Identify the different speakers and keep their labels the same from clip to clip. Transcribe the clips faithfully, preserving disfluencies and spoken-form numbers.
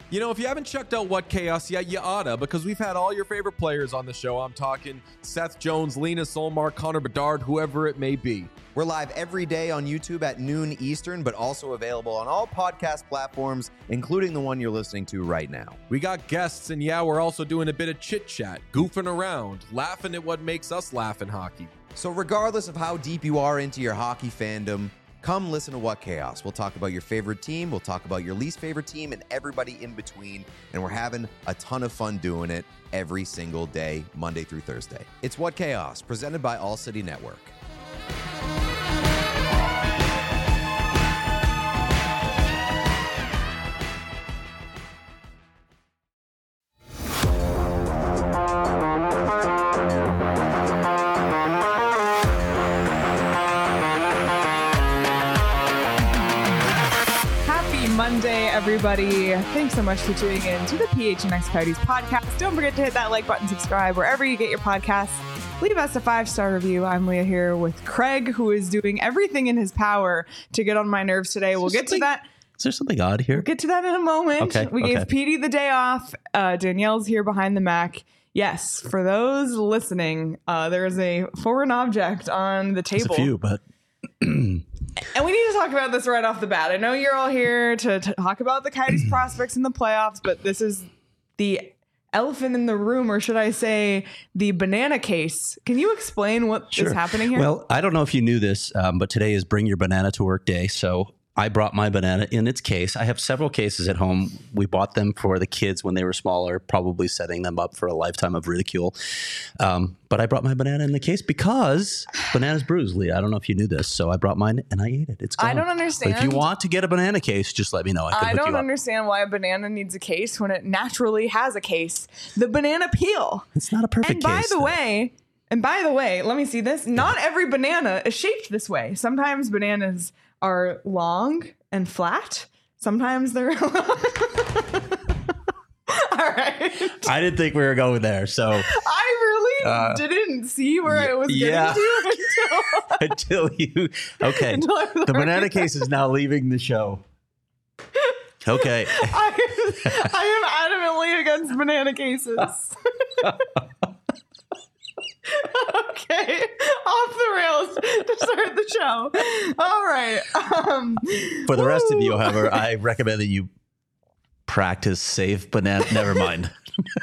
Speaker 1: You know, if you haven't checked out What Chaos yet, you oughta, because we've had all your favorite players on the show. I'm talking Seth Jones, Lena Solmark, Connor Bedard, whoever it may be.
Speaker 2: We're live every day on YouTube at noon Eastern, but also available on all podcast platforms, including the one you're listening to right now.
Speaker 1: We got guests, and yeah, we're also doing a bit of chit-chat, goofing around, laughing at what makes us laugh in hockey.
Speaker 2: So regardless of how deep you are into your hockey fandom, come listen to What Chaos. We'll talk about your favorite team, we'll talk about your least favorite team, and everybody in between. And we're having a ton of fun doing it every single day, Monday through Thursday. It's What Chaos, presented by All City Network.
Speaker 3: Monday, everybody. Thanks so much for tuning in to the P H N X Coyotes podcast. Don't forget to hit that like button, subscribe wherever you get your podcasts. Leave us a five-star review. I'm Leah here with Craig, who is doing everything in his power to get on my nerves today. We'll get to that.
Speaker 4: Is there something odd here?
Speaker 3: We'll get to that in a moment.
Speaker 4: Okay,
Speaker 3: we
Speaker 4: okay.
Speaker 3: gave Petey the day off. Uh, Danielle's here behind the Mac. Yes, for those listening, uh, there is a foreign object on the table.
Speaker 4: There's a few, but...
Speaker 3: And we need to talk about this right off the bat. I know you're all here to, to talk about the Coyotes prospects in the playoffs, but this is the elephant in the room, or should I say the banana case. Can you explain what
Speaker 4: Sure.
Speaker 3: is happening here?
Speaker 4: Well, I don't know if you knew this, um, but today is Bring Your Banana to Work Day. So I brought my banana in its case. I have several cases at home. We bought them for the kids when they were smaller, probably setting them up for a lifetime of ridicule. Um, but I brought my banana in the case because bananas bruise, Leah. I don't know if you knew this. So I brought mine and I ate it. It's gone.
Speaker 3: I don't understand.
Speaker 4: But if you want to get a banana case, just let me know. I, can
Speaker 3: I
Speaker 4: hook
Speaker 3: don't
Speaker 4: you up.
Speaker 3: understand why a banana needs a case when it naturally has a case. The banana peel.
Speaker 4: It's not a perfect
Speaker 3: And by
Speaker 4: case.
Speaker 3: the
Speaker 4: though.
Speaker 3: way, and by the way, let me see this. Not every banana is shaped this way. Sometimes bananas are long and flat. Sometimes they're... All right.
Speaker 4: I didn't think we were going there. So
Speaker 3: I really
Speaker 4: Uh,
Speaker 3: didn't see where I was getting
Speaker 4: yeah.
Speaker 3: to until...
Speaker 4: until you, okay,
Speaker 3: Until I
Speaker 4: the banana
Speaker 3: learned.
Speaker 4: case is now leaving the show. Okay.
Speaker 3: I, I am adamantly against banana cases. Okay, off the rails to start the show. All right. Um,
Speaker 4: For the rest of you,
Speaker 3: woo.
Speaker 4: however, I recommend that you practice safe banana. Never mind.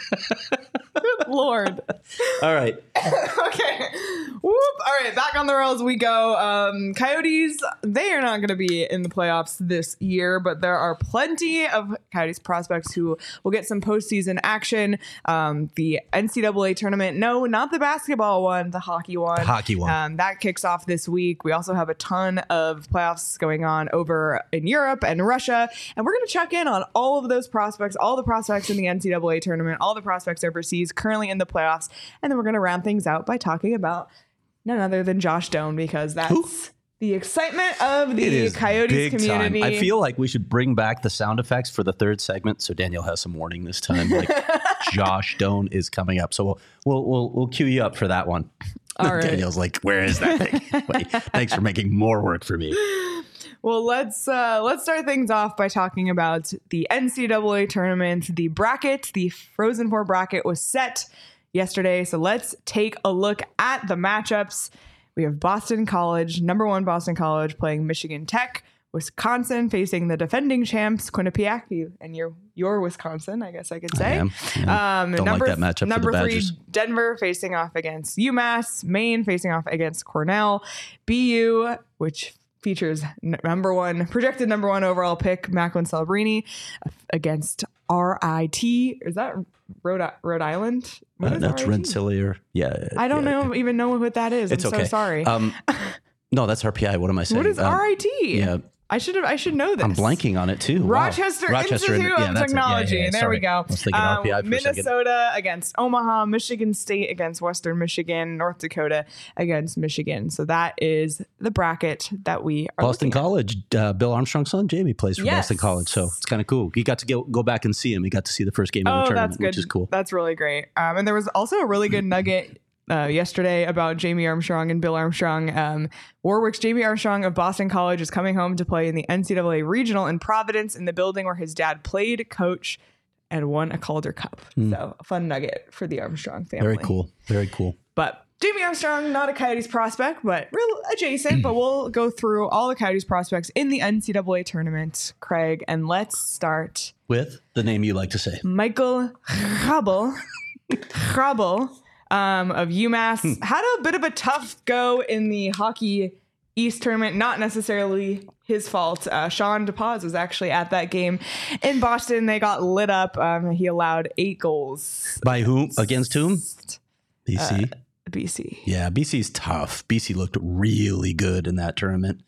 Speaker 3: Good Lord.
Speaker 4: All right.
Speaker 3: Okay. Whoop. All right, back on the rails we go. Um, Coyotes, they are not going to be in the playoffs this year, but there are plenty of Coyotes prospects who will get some postseason action. Um, the N C double A tournament, no, not the basketball one, the hockey one.
Speaker 4: The hockey one.
Speaker 3: Um, that kicks off this week. We also have a ton of playoffs going on over in Europe and Russia, and we're going to check in on all of those prospects, all the prospects in the N C double A tournament, all the prospects overseas currently in the playoffs, and then we're going to round things out by talking about none other than Josh Doan, because that's
Speaker 4: Who?
Speaker 3: the excitement of
Speaker 4: It
Speaker 3: the
Speaker 4: is
Speaker 3: Coyotes
Speaker 4: big
Speaker 3: community.
Speaker 4: time. I feel like we should bring back the sound effects for the third segment, so Daniel has some warning this time. Like Josh Doan is coming up, so we'll we'll we'll, we'll cue you up for that one.
Speaker 3: All right.
Speaker 4: Daniel's like, "Where is that thing?" Wait, thanks for making more work for me.
Speaker 3: Well, let's uh, let's start things off by talking about the N C double A tournament. The bracket, the Frozen Four bracket, was set yesterday, so let's take a look at the matchups. We have Boston College, number one Boston College, playing Michigan Tech. Wisconsin facing the defending champs, Quinnipiac, you, and your your Wisconsin, I guess I could say.
Speaker 4: I am, yeah.
Speaker 3: Um,
Speaker 4: Don't
Speaker 3: number,
Speaker 4: like that matchup for the
Speaker 3: Number three,
Speaker 4: Badgers.
Speaker 3: Denver facing off against UMass. Maine facing off against Cornell. B U, which features n- number one, projected number one overall pick, Macklin Celebrini, against R I T. Is that Rhode, I- Rhode Island? What
Speaker 4: Uh,
Speaker 3: is
Speaker 4: that's
Speaker 3: R I T?
Speaker 4: Rensselaer. Yeah.
Speaker 3: I don't
Speaker 4: yeah.
Speaker 3: know even know what that is.
Speaker 4: It's
Speaker 3: I'm
Speaker 4: okay.
Speaker 3: so sorry.
Speaker 4: Um, no, that's R P I. What am I saying?
Speaker 3: what is
Speaker 4: Um,
Speaker 3: R I T?
Speaker 4: Yeah.
Speaker 3: I should have. I should know this.
Speaker 4: I'm blanking on it too. Wow.
Speaker 3: Rochester,
Speaker 4: Rochester
Speaker 3: Institute
Speaker 4: yeah,
Speaker 3: of
Speaker 4: that's it. Yeah,
Speaker 3: Technology.
Speaker 4: yeah, yeah.
Speaker 3: There
Speaker 4: Sorry.
Speaker 3: we go.
Speaker 4: I was thinking
Speaker 3: Um,
Speaker 4: R P I for a second.
Speaker 3: Minnesota against Omaha, Michigan State against Western Michigan, North Dakota against Michigan. So that is the bracket that we are
Speaker 4: Boston
Speaker 3: looking at.
Speaker 4: College. Uh, Bill Armstrong's son, Jamie, plays for
Speaker 3: Yes.
Speaker 4: Boston College. So it's kind of cool. He got to go, go back and see him. He got to see the first game of the
Speaker 3: Oh,
Speaker 4: tournament,
Speaker 3: that's good.
Speaker 4: which is cool.
Speaker 3: That's really great. Um, and there was also a really good nugget uh, yesterday about Jamie Armstrong and Bill Armstrong. Um, Warwick's Jamie Armstrong of Boston College is coming home to play in the N C double A Regional in Providence, in the building where his dad played. Coach and won a Calder Cup.
Speaker 4: Mm.
Speaker 3: So a fun nugget for the Armstrong family.
Speaker 4: Very cool. Very cool.
Speaker 3: But Jamie Armstrong, not a Coyotes prospect, but real adjacent. But we'll go through all the Coyotes prospects in the N C double A tournament, Craig. And let's start
Speaker 4: With the name you like to say.
Speaker 3: Michael Hrabel. Hrabel um, of UMass had a bit of a tough go in the Hockey East tournament. Not necessarily his fault. Uh, Sean DePaz was actually at that game in Boston. They got lit up. Um, he allowed eight goals.
Speaker 4: By whom? Against whom? B C.
Speaker 3: Uh, B C.
Speaker 4: Yeah, B C's tough. B C looked really good in that tournament.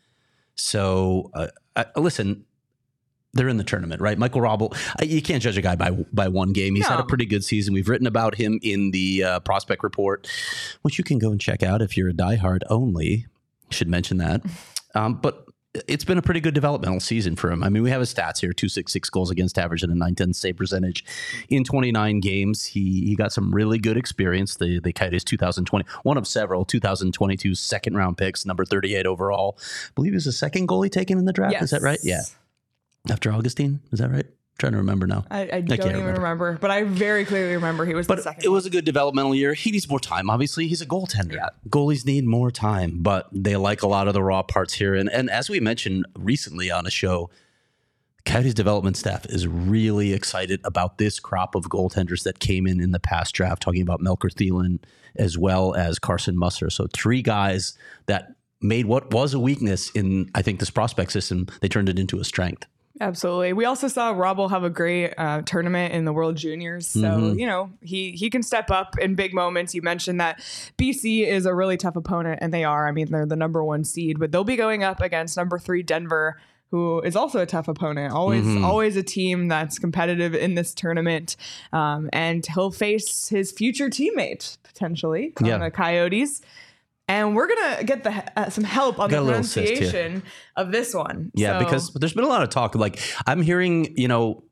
Speaker 4: So, uh, uh, listen, they're in the tournament, right? Michael Hrabel, uh, you can't judge a guy by by one game. He's
Speaker 3: No.
Speaker 4: had a pretty good season. We've written about him in the uh, prospect report, which you can go and check out if you're a diehard only. Should mention that. Um, but it's been a pretty good developmental season for him. I mean, we have his stats here: two sixty-six goals against average and a nine ten save percentage in twenty-nine games. He he got some really good experience. The the Coyotes two thousand twenty, one of several two thousand twenty-two second round picks, number thirty-eight overall. I believe he was the second goalie taken in the draft.
Speaker 3: Yes.
Speaker 4: Is that right? Yeah. After Augustine, is that right? trying to remember now.
Speaker 3: I, I don't
Speaker 4: can't
Speaker 3: even
Speaker 4: remember.
Speaker 3: remember. but I very clearly remember he was the
Speaker 4: But
Speaker 3: second.
Speaker 4: it was a good developmental year. He needs more time. Obviously, he's a goaltender.
Speaker 3: Yeah.
Speaker 4: Goalies need more time, but they like a lot of the raw parts here. And and as we mentioned recently on a show, Coyotes development staff is really excited about this crop of goaltenders that came in in the past draft, talking about Melker Thielen as well as Carson Musser. So three guys that made what was a weakness in, I think, this prospect system, they turned it into a strength.
Speaker 3: Absolutely. We also saw Hrabel have a great uh, tournament in the World Juniors. So,
Speaker 4: Mhm.
Speaker 3: you know, he he can step up in big moments. You mentioned that B C is a really tough opponent, and they are. I mean, they're the number one seed, but they'll be going up against number three Denver, who is also a tough opponent. Always,
Speaker 4: Mhm.
Speaker 3: always a team that's competitive in this tournament. Um, and he'll face his future teammate, potentially, on
Speaker 4: Yeah.
Speaker 3: the Coyotes. And we're going to get the uh, some help on
Speaker 4: Got
Speaker 3: the
Speaker 4: a little assist here.
Speaker 3: pronunciation of this one.
Speaker 4: Yeah,
Speaker 3: So-
Speaker 4: because there's been a lot of talk. Like I'm hearing, you know,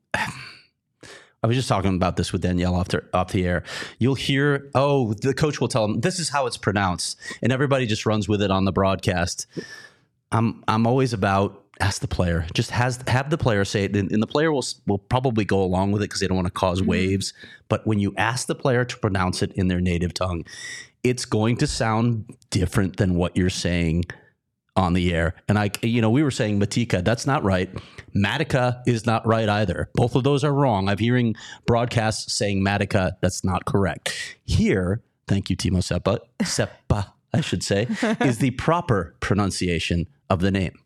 Speaker 4: I was just talking about this with Danielle off the, off the air. You'll hear, oh, the coach will tell them this is how it's pronounced, and everybody just runs with it on the broadcast. I'm I'm always about ask the player. Just has have the player say it, and, and the player will will probably go along with it because they don't want to cause
Speaker 3: Mm-hmm.
Speaker 4: waves. But when you ask the player to pronounce it in their native tongue, it's going to sound different than what you're saying on the air. And I, you know, we were saying Matika, that's not right. Matica is not right either. Both of those are wrong. I'm hearing broadcasts saying Matica, that's not correct. Here, thank you, Timo Seppa, Seppa, I should say, is the proper pronunciation of the name.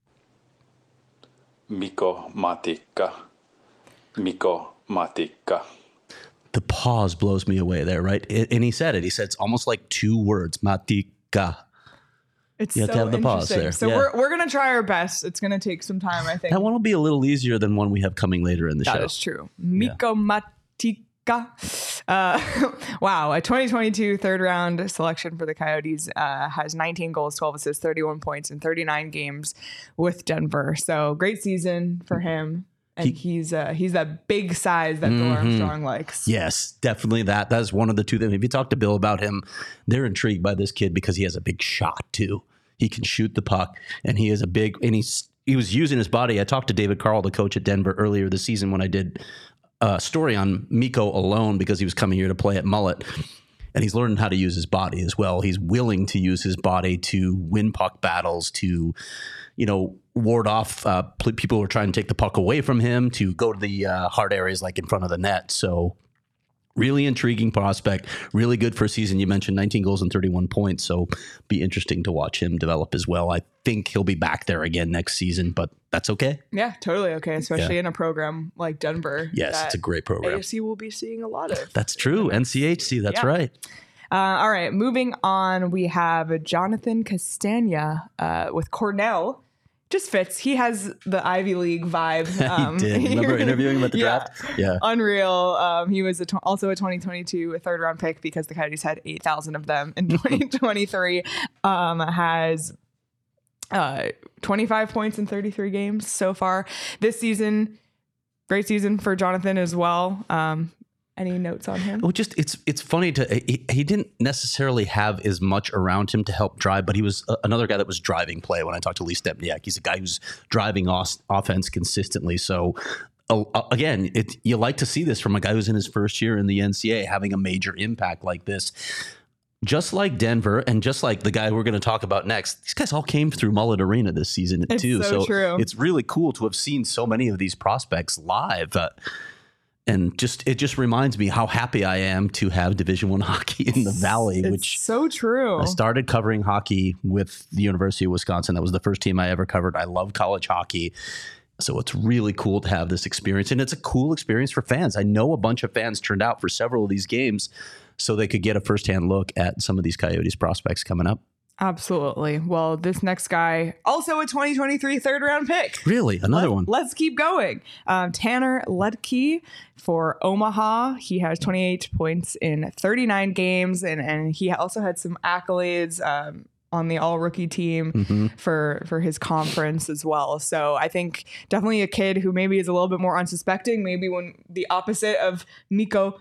Speaker 5: Mikko Matikka. Mikko Matikka.
Speaker 4: The pause blows me away there, right? It, and he said it. He said it's almost like two words, Matika.
Speaker 3: It's
Speaker 4: You have
Speaker 3: so
Speaker 4: to have the pause
Speaker 3: interesting.
Speaker 4: there.
Speaker 3: So
Speaker 4: Yeah.
Speaker 3: we're we're gonna try our best. It's gonna take some time, I think.
Speaker 4: That one will be a little easier than one we have coming later in the
Speaker 3: That
Speaker 4: show.
Speaker 3: is true. Miko Matika. Uh, wow, a twenty twenty-two third round selection for the Coyotes, uh, has nineteen goals, twelve assists, thirty-one points in thirty-nine games with Denver. So great season for him. And
Speaker 4: He-
Speaker 3: he's uh, he's that big size that Bill Armstrong likes.
Speaker 4: Yes, definitely that. That is one of the two things. If you talk to Bill about him, they're intrigued by this kid because he has a big shot too. He can shoot the puck, and he is a big. And he's he was using his body. I talked to David Carl, the coach at Denver, earlier this season when I did a story on Mikko alone because he was coming here to play at Mullet, and he's learning how to use his body as well. He's willing to use his body to win puck battles, to you know, ward off uh, pl- people who are trying to take the puck away from him, to go to the uh, hard areas like in front of the net. So really intriguing prospect, really good for a season. You mentioned nineteen goals and thirty-one points. So be interesting to watch him develop as well. I think he'll be back there again next season, but that's okay.
Speaker 3: Yeah, totally okay, especially in a program like Denver.
Speaker 4: Yes,
Speaker 3: that
Speaker 4: it's a great program.
Speaker 3: A F C will be seeing a lot of.
Speaker 4: That's true. N C H C, that's
Speaker 3: Yeah.
Speaker 4: right.
Speaker 3: Uh, all right, moving on, we have Jonathan Castagna uh, with Cornell. Just fits. He has the Ivy League vibe. Um,
Speaker 4: he did. Remember interviewing him at the
Speaker 3: yeah.
Speaker 4: draft? Yeah.
Speaker 3: Unreal. Um, he was a tw- also a twenty twenty-two third round pick because the Coyotes had eight thousand of them in twenty twenty-three. Um, has uh, twenty-five points in thirty-three games so far this season. Great season for Jonathan as well. Um, any notes on him?
Speaker 4: Well, just it's it's funny to he, he didn't necessarily have as much around him to help drive, but he was a, another guy that was driving play. When I talked to Lee Stepniak, he's a guy who's driving os, offense consistently. So uh, again, it, you like to see this from a guy who's in his first year in the N C A A having a major impact like this. Just like Denver and just like the guy we're going to talk about next, these guys all came through Mullet Arena this season
Speaker 3: It's
Speaker 4: too.
Speaker 3: so true.
Speaker 4: It's really cool to have seen so many of these prospects live. Uh, and just it just reminds me how happy I am to have Division One hockey in the Valley,
Speaker 3: It's
Speaker 4: which
Speaker 3: so true.
Speaker 4: I started covering hockey with the University of Wisconsin. That was the first team I ever covered. I love college hockey. So it's really cool to have this experience. And it's a cool experience for fans. I know a bunch of fans turned out for several of these games so they could get a firsthand look at some of these Coyotes prospects coming up.
Speaker 3: Absolutely. Well, this next guy, also a twenty twenty-three third round pick.
Speaker 4: Really? Another
Speaker 3: Let,
Speaker 4: one.
Speaker 3: Let's keep going. Um, Tanner Ludke for Omaha. He has twenty-eight points in thirty-nine games, and, and he also had some accolades um, on the all rookie team
Speaker 4: Mm-hmm.
Speaker 3: for, for his conference as well. So I think definitely a kid who maybe is a little bit more unsuspecting, maybe when the opposite of Mikko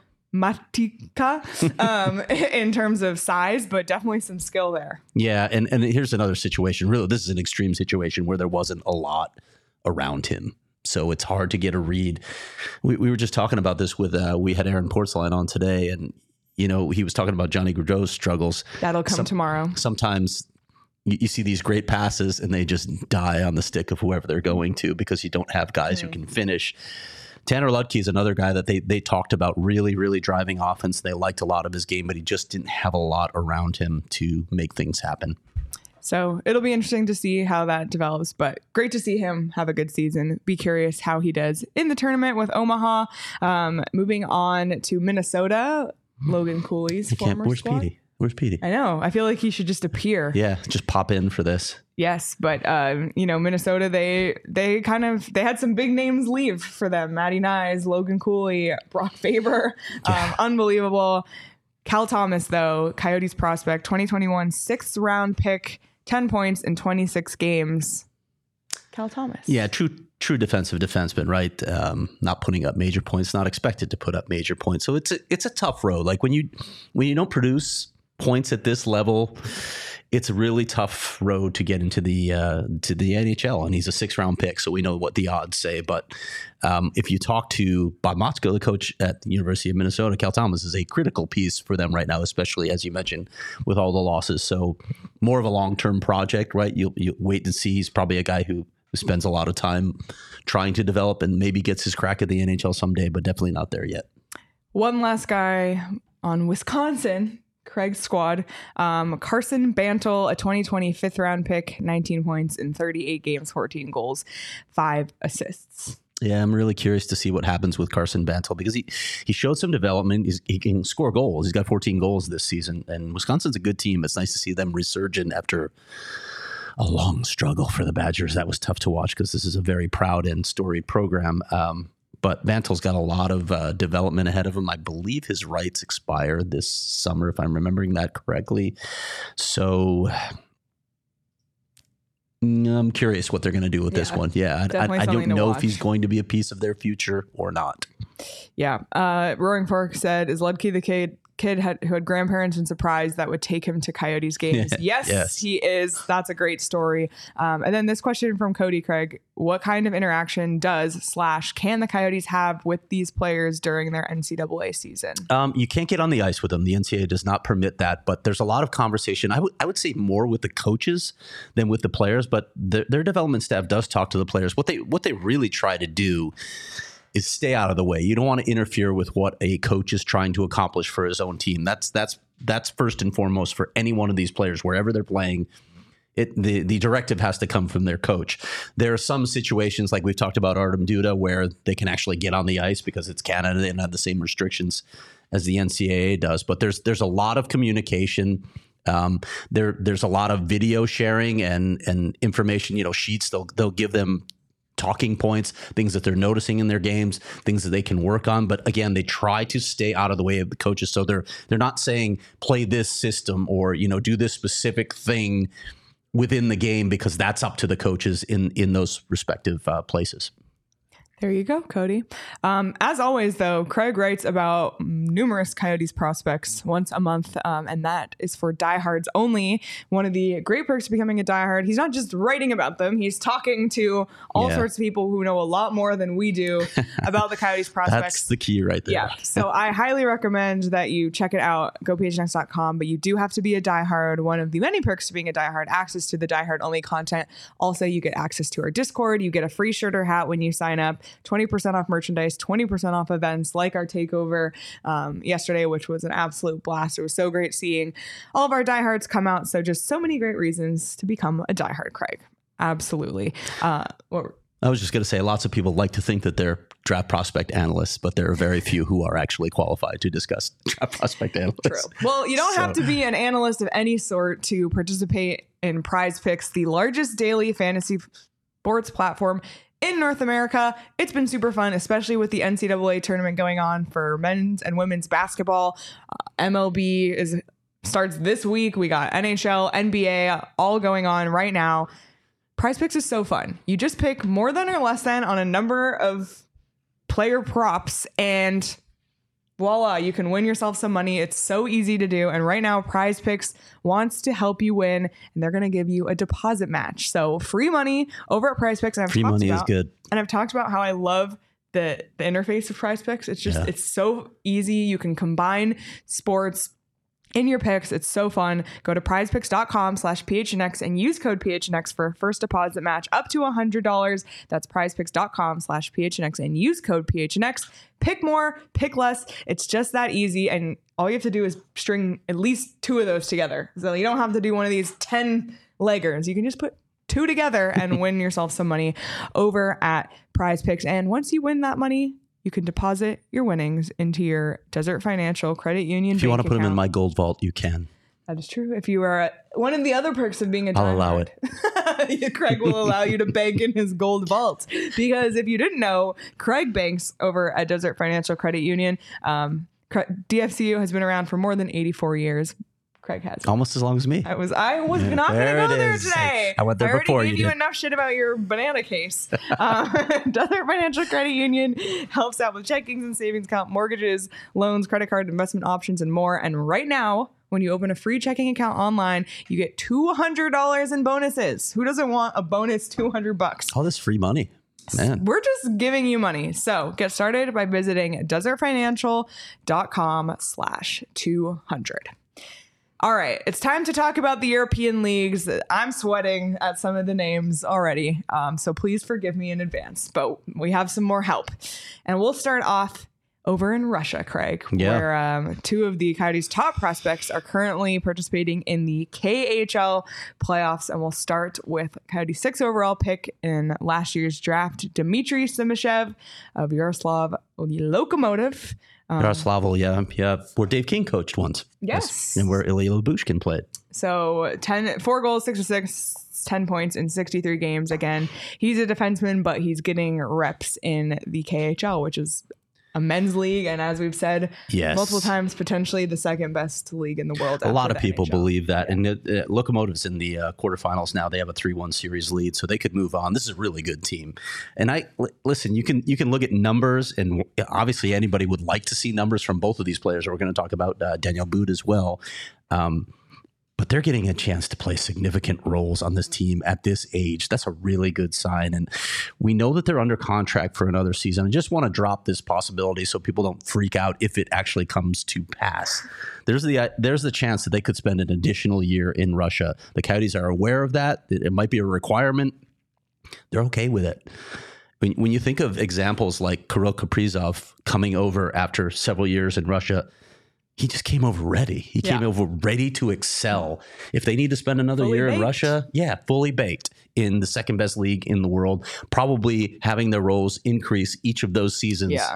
Speaker 3: Matika um, in terms of size, but definitely some skill there.
Speaker 4: Yeah, and, and here's another situation. Really, this is an extreme situation where there wasn't a lot around him. So it's hard to get a read. We, we were just talking about this with, uh, we had Aaron Portzline on today, and, you know, he was talking about Johnny Gaudreau's struggles.
Speaker 3: That'll come
Speaker 4: Some-
Speaker 3: tomorrow.
Speaker 4: Sometimes you, you see these great passes and they just die on the stick of whoever they're going to because you don't have guys who can finish. Tanner Ludke is another guy that they they talked about really, really driving offense. They liked a lot of his game, but he just didn't have a lot around him to make things happen.
Speaker 3: So it'll be interesting to see how that develops, but great to see him have a good season. Be curious how he does in the tournament with Omaha. Um, moving on to Minnesota, Logan Cooley's
Speaker 4: I can't,
Speaker 3: former
Speaker 4: where's
Speaker 3: squad.
Speaker 4: Petey? Where's Petey?
Speaker 3: I know. I feel like he should just appear.
Speaker 4: Yeah, just pop in for this.
Speaker 3: Yes, but um, you know, Minnesota, they they kind of they had some big names leave for them. Matty Nyes, Logan Cooley, Brock Faber, um, unbelievable. Cal Thomas, though, Coyotes prospect, twenty twenty-one sixth round pick, ten points in twenty-six games. Cal Thomas.
Speaker 4: Yeah, true true defensive defenseman, right? Um, not putting up major points, not expected to put up major points. So it's a, it's a tough road. Like when you when you don't produce points at this level, it's a really tough road to get into the uh, to the N H L. And he's a six round pick, so we know what the odds say. But um, if you talk to Bob Motzko, the coach at the University of Minnesota, Cal Thomas is a critical piece for them right now, especially as you mentioned with all the losses. So more of a long term project, right? You you wait and see. He's probably a guy who spends a lot of time trying to develop and maybe gets his crack at the N H L someday, but definitely not there yet.
Speaker 3: One last guy on Wisconsin, Craig's squad, um, Carson Bantle, a twenty twenty fifth round pick, nineteen points in thirty-eight games, fourteen goals, five assists.
Speaker 4: Yeah, I'm really curious to see what happens with Carson Bantle because he, he showed some development. He's, he can score goals. He's got fourteen goals this season, and Wisconsin's a good team. It's nice to see them resurgent after a long struggle for the Badgers. That was tough to watch because this is a very proud and storied program. Um, but Bantle's got a lot of uh, development ahead of him. I believe his rights expire this summer, if I'm remembering that correctly. So I'm curious what they're going to do with
Speaker 3: Yeah,
Speaker 4: this one. Yeah, I,
Speaker 3: definitely
Speaker 4: I, I
Speaker 3: something
Speaker 4: don't
Speaker 3: to
Speaker 4: know
Speaker 3: watch.
Speaker 4: if he's going to be a piece of their future or not.
Speaker 3: Yeah. Uh, Roaring Fork said, is Ludke the kid, kid had, who had grandparents and surprise that would take him to Coyotes games? Yes,
Speaker 4: Yes.
Speaker 3: he is. That's a great story. Um, and then this question from Cody Craig, what kind of interaction does slash can the Coyotes have with these players during their N C double A season?
Speaker 4: Um, you can't get on the ice with them. The N C double A does not permit that, but there's a lot of conversation. I would I would say more with the coaches than with the players, but their, their development staff does talk to the players. What they what they really try to do is stay out of the way. You don't want to interfere with what a coach is trying to accomplish for his own team. That's that's that's first and foremost for any one of these players, wherever they're playing. It, the, the directive has to come from their coach. There are some situations like we've talked about Artem Duda where they can actually get on the ice because it's Canada. They don't have the same restrictions as the N C double A does. But there's there's a lot of communication. Um, there there's a lot of video sharing and and information. You know, sheets. They'll they'll give them talking points, things that they're noticing in their games, things that they can work on. But again, they try to stay out of the way of the coaches. So they're they're not saying play this system or you know do this specific thing within the game because that's up to the coaches in in those respective uh, places.
Speaker 3: There you go, Cody. Um, as always, though, Craig writes about numerous Coyotes prospects once a month, um, and that is for diehards only. One of the great perks of becoming a diehard, he's not just writing about them, he's talking to all
Speaker 4: Yeah.
Speaker 3: sorts of people who know a lot more than we do about the Coyotes prospects.
Speaker 4: That's the key right there.
Speaker 3: Yeah. So I highly recommend that you check it out, go p h n x dot com, but you do have to be a diehard. One of the many perks to being a diehard, access to the diehard only content. Also, you get access to our Discord. You get a free shirt or hat when you sign up, twenty percent off merchandise, twenty percent off events like our takeover um, yesterday, which was an absolute blast. It was so great seeing all of our diehards come out. So just so many great reasons to become a diehard, Craig. Absolutely. Uh, what
Speaker 4: I was just going to say, lots of people like to think that they're draft prospect analysts, but there are very few who are actually qualified to discuss draft prospect analysts.
Speaker 3: True. Well, you don't
Speaker 4: So-
Speaker 3: have to be an analyst of any sort to participate in Prize Picks, the largest daily fantasy sports platform in North America. It's been super fun, especially with the N C double A tournament going on for men's and women's basketball. Uh, M L B is starts this week. We got N H L, N B A, all going on right now. Prize Picks is so fun. You just pick more than or less than on a number of player props, and voila, you can win yourself some money. It's so easy to do. And right now, Prize Picks wants to help you win, and they're going to give you a deposit match. So free money over at Prize Picks. And I've
Speaker 4: Free
Speaker 3: talked
Speaker 4: money
Speaker 3: about,
Speaker 4: is good.
Speaker 3: And I've talked about how I love the, the interface of Prize Picks. It's just,
Speaker 4: Yeah.
Speaker 3: it's so easy. You can combine sports in your picks. It's so fun. Go to prizepicks.com slash PHNX and use code P H N X for a first deposit match up to one hundred dollars. That's prizepicks.com slash PHNX and use code P H N X. Pick more, pick less. It's just that easy. And all you have to do is string at least two of those together. So you don't have to do one of these ten leggers. You can just put two together and win yourself some money over at Prize Picks. And once you win that money, you can deposit your winnings into your Desert Financial Credit Union.
Speaker 4: If you want to
Speaker 3: bank
Speaker 4: put them in
Speaker 3: account.
Speaker 4: my gold vault, you can.
Speaker 3: That is true. If you are a, one of the other perks of being a
Speaker 4: I'll allow
Speaker 3: diehard, Craig will allow you to bank in his gold vault. Because if you didn't know, Craig banks over at Desert Financial Credit Union. Um, D F C U has been around for more than eighty-four years. Craig has.
Speaker 4: Almost as long as me.
Speaker 3: I was I was
Speaker 4: Yeah,
Speaker 3: not going
Speaker 4: there
Speaker 3: to go
Speaker 4: it
Speaker 3: there
Speaker 4: is.
Speaker 3: today.
Speaker 4: I went there
Speaker 3: I already
Speaker 4: before
Speaker 3: gave
Speaker 4: you
Speaker 3: you
Speaker 4: did.
Speaker 3: enough shit about your banana case. Uh, Desert Financial Credit Union helps out with checkings and savings account, mortgages, loans, credit card, investment options, and more. And right now, when you open a free checking account online, you get two hundred dollars in bonuses. Who doesn't want a bonus two hundred bucks?
Speaker 4: All this free money. Man.
Speaker 3: We're just giving you money. So get started by visiting desertfinancial.com slash 200. All right, it's time to talk about the European leagues. I'm sweating at some of the names already, um, so please forgive me in advance, but we have some more help. And we'll start off over in Russia, Craig,
Speaker 4: Yeah.
Speaker 3: where um, two of the Coyotes' top prospects are currently participating in the K H L playoffs. And we'll start with Coyotes' sixth overall pick in last year's draft, Dmitry Simashev of Yaroslav Lokomotiv. Um,
Speaker 4: Yaroslavl, yeah, yeah, where Dave King coached once.
Speaker 3: Yes.
Speaker 4: And where Ilya Lyubushkin played.
Speaker 3: So ten, four goals, six or six, ten points in sixty-three games. Again, he's a defenseman, but he's getting reps in the K H L, which is a men's league. And as we've said
Speaker 4: Yes.
Speaker 3: multiple times, potentially the second best league in the world.
Speaker 4: A lot
Speaker 3: after
Speaker 4: of
Speaker 3: the
Speaker 4: people
Speaker 3: N H L.
Speaker 4: believe that. And uh, uh, Lokomotiv's in the uh, quarterfinals now. They have a three one series lead, so they could move on. This is a really good team. And I l- listen, you can you can look at numbers, and obviously anybody would like to see numbers from both of these players. We're going to talk about uh, Daniel Boot as well. Um, but they're getting a chance to play significant roles on this team at this age. That's a really good sign. And we know that they're under contract for another season. I just want to drop this possibility so people don't freak out if it actually comes to pass. There's the uh, there's the chance that they could spend an additional year in Russia. The Coyotes are aware of that. It, it might be a requirement. They're okay with it. When, when you think of examples like Kirill Kaprizov coming over after several years in Russia, he just came over ready. He came
Speaker 3: Yeah.
Speaker 4: over ready to excel. If they need to spend another
Speaker 3: Fully
Speaker 4: year in
Speaker 3: baked.
Speaker 4: Russia, yeah, fully baked in the second best league in the world, probably having their roles increase each of those seasons.
Speaker 3: Yeah,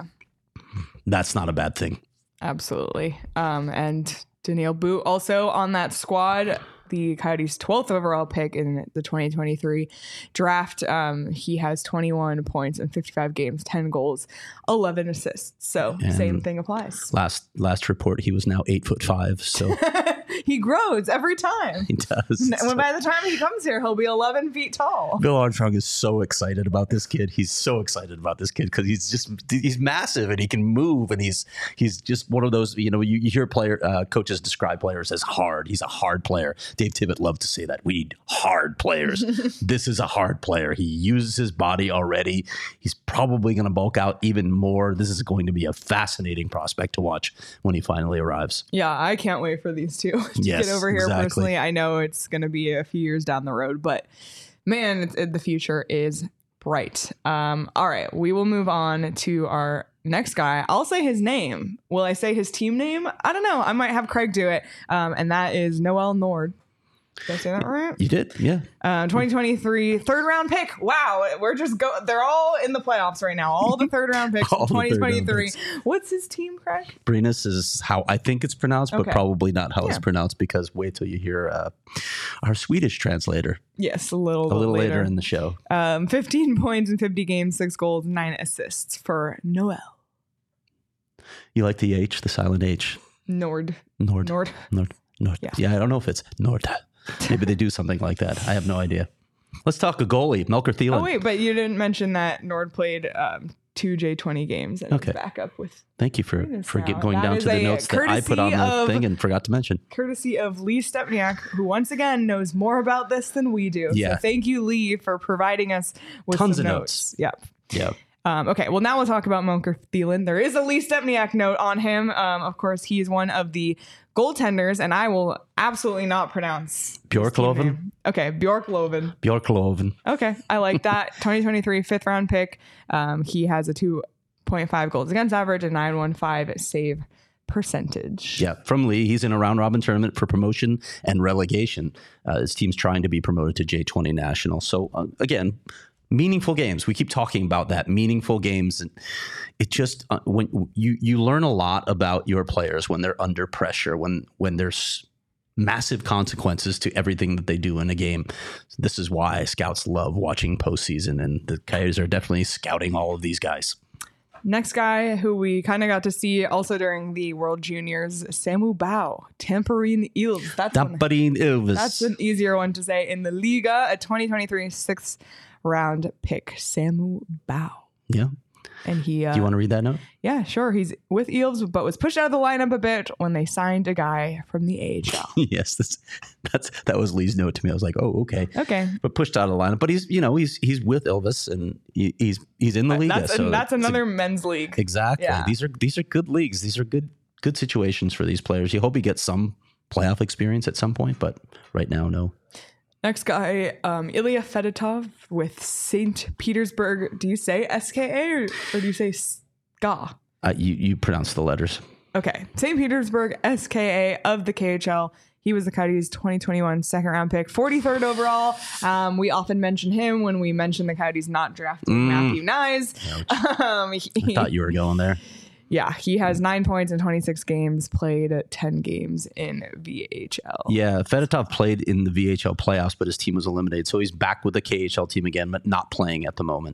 Speaker 4: That's not a bad thing.
Speaker 3: absolutely. Um, and Daniel Boot also on that squad, the Coyotes' twelfth overall pick in the twenty twenty-three draft. Um, he has twenty-one points in fifty-five games, ten goals, eleven assists. So
Speaker 4: And
Speaker 3: same thing applies.
Speaker 4: Last last report, he was now eight foot five. So
Speaker 3: he grows every time.
Speaker 4: He does.
Speaker 3: And by the time he comes here, he'll be eleven feet tall.
Speaker 4: Bill Armstrong is so excited about this kid. He's so excited about this kid because he's just he's massive and he can move and he's he's just one of those, you know, you, you hear player uh, coaches describe players as hard. He's a hard player. Dave Tibbett loved to say that. We need hard players. This is a hard player. He uses his body already. He's probably going to bulk out even more. This is going to be a fascinating prospect to watch when he finally arrives.
Speaker 3: Yeah, I can't wait for these two to
Speaker 4: Yes,
Speaker 3: get over here
Speaker 4: exactly.
Speaker 3: personally. I know it's going to be a few years down the road, but man, it's, it, the future is bright. Um, all right, we will move on to our next guy. I'll say his name. Will I say his team name? I don't know. I might have Craig do it. Um, and that is Noel Nord. Did I say that right?
Speaker 4: You did? Yeah.
Speaker 3: Uh, twenty twenty-three third round pick. Wow. We're just go. They're all in the playoffs right now. All the third round picks
Speaker 4: All
Speaker 3: from
Speaker 4: the third round
Speaker 3: twenty twenty-three.
Speaker 4: picks.
Speaker 3: What's his team, Craig?
Speaker 4: Brenus is how I think it's pronounced, but
Speaker 3: Okay.
Speaker 4: probably not how it's
Speaker 3: Yeah.
Speaker 4: pronounced because wait till you hear uh, our Swedish translator
Speaker 3: Yes, a little,
Speaker 4: a little
Speaker 3: bit
Speaker 4: later in the show.
Speaker 3: Um, fifteen points in fifty games, six goals, nine assists for Noel
Speaker 4: You like the H, the silent H.
Speaker 3: Nord.
Speaker 4: Nord.
Speaker 3: Nord.
Speaker 4: Nord. Nord.
Speaker 3: Yeah.
Speaker 4: Yeah. I don't know if it's Nord. Maybe they do something like that. I have no idea. Let's talk a goalie, Melker Thielen.
Speaker 3: Oh wait, but you didn't mention that Nord played um, two J twenty games and
Speaker 4: Okay.
Speaker 3: was back up with
Speaker 4: Thank you for,
Speaker 3: Brenus
Speaker 4: for
Speaker 3: now.
Speaker 4: get, going
Speaker 3: That
Speaker 4: down
Speaker 3: is
Speaker 4: to the
Speaker 3: a
Speaker 4: notes that I put on the
Speaker 3: courtesy of-
Speaker 4: thing and forgot to mention.
Speaker 3: courtesy of Lee Stepniak, who once again knows more about this than we do.
Speaker 4: Yeah.
Speaker 3: So thank you, Lee, for providing us with
Speaker 4: Tons
Speaker 3: some
Speaker 4: of
Speaker 3: notes. Yep.
Speaker 4: Yeah.
Speaker 3: Um, okay, well, now we'll talk about Melker Thielen. There is a Lee Stepniak note on him. Um, of course, he's one of the goaltenders, and I will absolutely not pronounce his team
Speaker 4: Bjorkloven?
Speaker 3: name. Okay, Bjorkloven.
Speaker 4: Bjorkloven.
Speaker 3: Okay, I like that. twenty twenty-three fifth round pick. Um, he has a two point five goals against average and nine one five save percentage.
Speaker 4: Yeah, from Lee. He's in a round robin tournament for promotion and relegation. Uh, his team's trying to be promoted to J twenty National. So, uh, again, meaningful games. We keep talking about that. Meaningful games. And it just, uh, when you, you learn a lot about your players when they're under pressure, when, when there's massive consequences to everything that they do in a game. This is why scouts love watching postseason, and the Coyotes are definitely scouting all of these guys.
Speaker 3: Next guy who we kind of got to see also during the World Juniors, Samu Bao, Tamperine Eels. That's one,
Speaker 4: Tamperine Ilves.
Speaker 3: that's an easier one to say. In the Liga, a twenty twenty-three sixth round pick, Samu Bao.
Speaker 4: Yeah.
Speaker 3: And he, uh,
Speaker 4: Do you want to read that note?
Speaker 3: yeah, sure. He's with Eels, but was pushed out of the lineup a bit when they signed a guy from the A H L.
Speaker 4: Yes, that's, that's that was Lee's note to me. I was like, oh, okay.
Speaker 3: Okay.
Speaker 4: But pushed out of the lineup. But he's, you know, he's he's with Elvis, and he, he's he's in the league.
Speaker 3: That's,
Speaker 4: so
Speaker 3: that's
Speaker 4: it's a-
Speaker 3: another men's league.
Speaker 4: exactly.
Speaker 3: Yeah.
Speaker 4: These are these are good leagues. These are good good situations for these players. You hope he gets some playoff experience at some point, but right now, no.
Speaker 3: Next guy, um, Ilya Fedotov with Saint Petersburg. Do you say S K A or, or do you say S K A?
Speaker 4: Uh, you you pronounce the letters.
Speaker 3: Okay. Saint Petersburg S K A of the K H L. He was the Coyotes twenty twenty-one second round pick, forty-third overall. Um, we often mention him when we mention the Coyotes not drafting
Speaker 4: Mm.
Speaker 3: Matthew Nyes. Um,
Speaker 4: I
Speaker 3: he-
Speaker 4: thought you were going there.
Speaker 3: yeah, he has nine points in twenty-six games, played ten games in V H L.
Speaker 4: Yeah, Fedotov played in the V H L playoffs, but his team was eliminated. So he's back with the K H L team again, but not playing at the moment.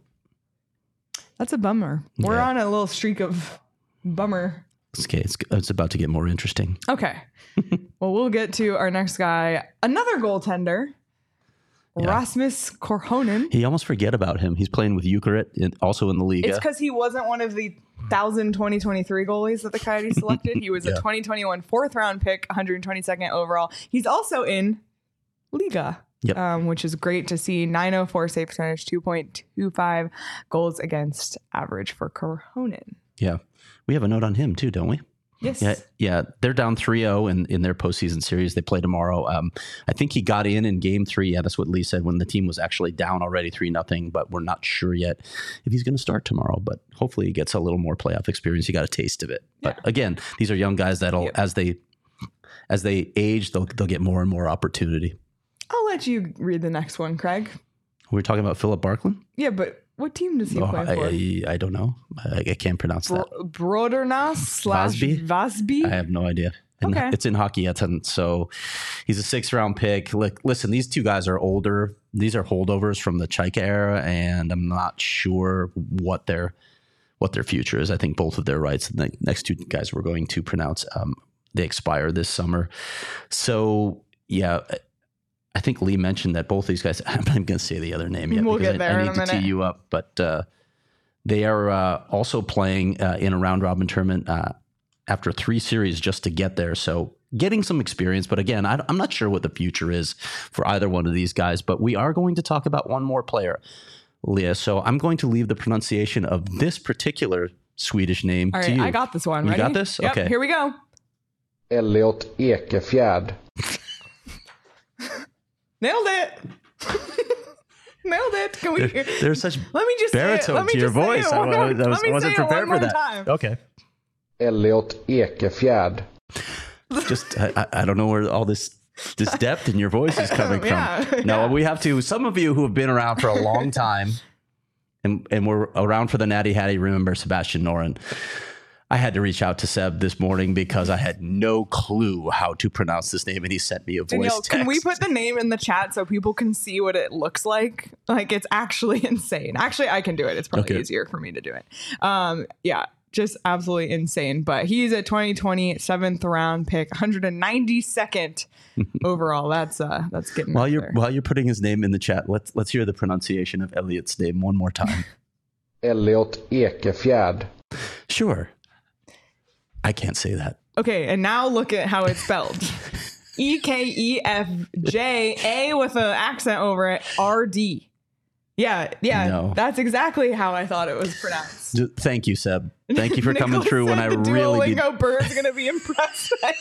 Speaker 3: That's a bummer. We're
Speaker 4: Yeah.
Speaker 3: on a little streak of bummer.
Speaker 4: It's okay. It's, it's about to get more interesting.
Speaker 3: Okay. Well, we'll get to our next guy, another goaltender,
Speaker 4: Yeah.
Speaker 3: Rasmus Korhonen.
Speaker 4: He almost forget about him. He's playing with Ukraine, in, also in the league.
Speaker 3: It's because he wasn't one of the one thousand twenty twenty-three goalies that the Coyotes selected. He was
Speaker 4: Yeah.
Speaker 3: a twenty twenty-one fourth round pick, one hundred twenty-second overall. He's also in Liga,
Speaker 4: Yep.
Speaker 3: um, which is great to see. nine oh four save percentage, two point two five goals against average for Korhonen.
Speaker 4: Yeah. We have a note on him too, don't we?
Speaker 3: Yes.
Speaker 4: Yeah, yeah, they're down three oh in, in their postseason series. They play tomorrow. Um, I think he got in in game three. Yeah, that's what Lee said when the team was actually down already three nothing, but we're not sure yet if he's going to start tomorrow. But hopefully he gets a little more playoff experience. He got a taste of it. But
Speaker 3: Yeah.
Speaker 4: again, these are young guys that'll,
Speaker 3: Yep.
Speaker 4: as they as they age, they'll they'll get more and more opportunity.
Speaker 3: I'll let you read the next one, Craig.
Speaker 4: We're talking about Philip Barklund.
Speaker 3: Yeah, but what team does he
Speaker 4: Oh,
Speaker 3: play for?
Speaker 4: I, I, I don't know. I, I can't pronounce that.
Speaker 3: Bro- Brodernas slash
Speaker 4: Vasby?
Speaker 3: Vasby.
Speaker 4: I have no idea. And
Speaker 3: Okay.
Speaker 4: It's in hockey, so he's a sixth round pick. Like, listen, these two guys are older. These are holdovers from the Chaika era, and I'm not sure what their what their future is. I think both of their rights. And the next two guys we're going to pronounce. Um, they expire this summer. So yeah, I think Lee mentioned that both these guys. I'm not even going to say the other name yet
Speaker 3: We'll
Speaker 4: because
Speaker 3: get there
Speaker 4: I, I
Speaker 3: in
Speaker 4: need
Speaker 3: a
Speaker 4: to
Speaker 3: minute.
Speaker 4: tee you up. But uh, they are uh, also playing uh, in a round robin tournament uh, after three series just to get there. So getting some experience. But again, I, I'm not sure what the future is for either one of these guys. But we are going to talk about one more player, Leah. So I'm going to leave the pronunciation of this particular Swedish name
Speaker 3: All
Speaker 4: to
Speaker 3: right,
Speaker 4: you.
Speaker 3: I got this one.
Speaker 4: You
Speaker 3: Ready?
Speaker 4: got this?
Speaker 3: Yep,
Speaker 4: Okay.
Speaker 3: Here we go.
Speaker 6: Elliot Ekefjärd.
Speaker 3: Nailed it. Nailed it. Can we?
Speaker 4: There- there's such
Speaker 3: Let me just say it.
Speaker 4: baritone
Speaker 3: Let me
Speaker 4: to your
Speaker 3: just say
Speaker 4: voice.
Speaker 3: it
Speaker 4: I,
Speaker 3: one
Speaker 4: was,
Speaker 3: more-
Speaker 4: I was-
Speaker 3: let me
Speaker 4: wasn't
Speaker 3: say it
Speaker 4: prepared
Speaker 3: one
Speaker 4: for
Speaker 3: more
Speaker 4: that.
Speaker 3: time.
Speaker 4: Okay.
Speaker 6: Elliot Ekefjärd.
Speaker 4: Just I, I- I don't know where all this this depth in your voice is coming from.
Speaker 3: Yeah,
Speaker 4: No,
Speaker 3: yeah.
Speaker 4: we have to. Some of you who have been around for a long time, and and we're around for the Natty Hattie. Remember Sebastian Noren. I had to reach out to Seb this morning because I had no clue how to pronounce this name, and he sent me a voice
Speaker 3: Danielle,
Speaker 4: text.
Speaker 3: can we put the name in the chat so people can see what it looks like? Like, it's actually insane. Actually, I can do it. It's probably
Speaker 4: Okay.
Speaker 3: easier for me to do it. Um, yeah, just absolutely insane. But he's a twenty twenty seventh round pick, one hundred ninety-second overall. That's uh, that's getting
Speaker 4: While
Speaker 3: up
Speaker 4: you're
Speaker 3: there.
Speaker 4: while you're putting his name in the chat, let's let's hear the pronunciation of Elliot's name one more time.
Speaker 6: Elliot Ekefjärd.
Speaker 4: Sure. I can't say that.
Speaker 3: Okay, and now look at how it's spelled. E K E F J A with an accent over it, R D. Yeah, yeah,
Speaker 4: No.
Speaker 3: that's exactly how I thought it was pronounced.
Speaker 4: J- Thank you, Seb. Thank you for coming
Speaker 3: Nicholas
Speaker 4: through when
Speaker 3: said
Speaker 4: I
Speaker 3: the
Speaker 4: really need.
Speaker 3: Duolingo bird's gonna be impressed by